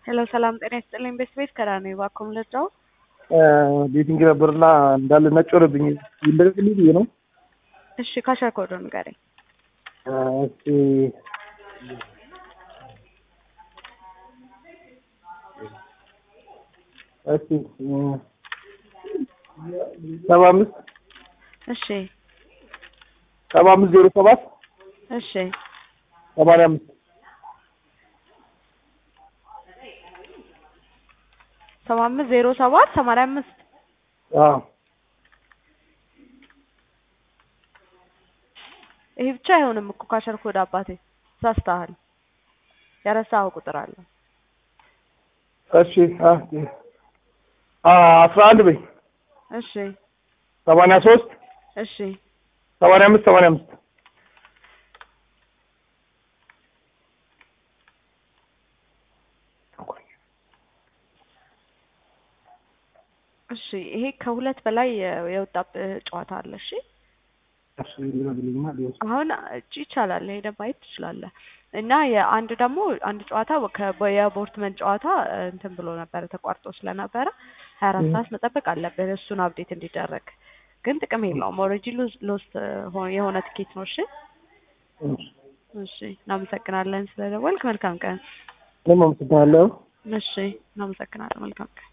ሄሎ ሰላም ጤና ይስጥልኝ። ቤት ከራኔ ባኩም ለጫው ቤቲንግ ነበርና እንዳለ ነጭ ወረብኝ ይልልኝ ብዬ ነው። እሺ ካሸር ኮድ ንገረኝ። እሺ 75 እሺ 7507 እሺ 85 7507 85 ይሄ ብቻ አይሆንም እኮ ካሸር ኮድ አባቴ ሳስተሃል ያረሳው ቁጥር አለ። እሺ 11 በይ እሺ 83 እሺ 85 እሺ ይሄ ከሁለት በላይ የወጣበት ጨዋታ አለ። እሺ አሁን ይቻላል ይሄ ማየት ትችላለህ። እና የአንድ ደግሞ አንድ ጨዋታ የቦርትመን ጨዋታ እንትን ብሎ ነበር ተቋርጦ ስለነበረ 24 ሰዓት መጠበቅ አለበት እሱን አፕዴት እንዲደረግ። ግን ጥቅም የለውም ኦሬንጅ ሎስት የሆነ ትኬት ነው። እሺ እሺ እናመሰግናለን ስለደወልክ። መልካም ቀን። ለማምጣታለሁ። እሺ እናመሰግናለን። መልካም ቀን።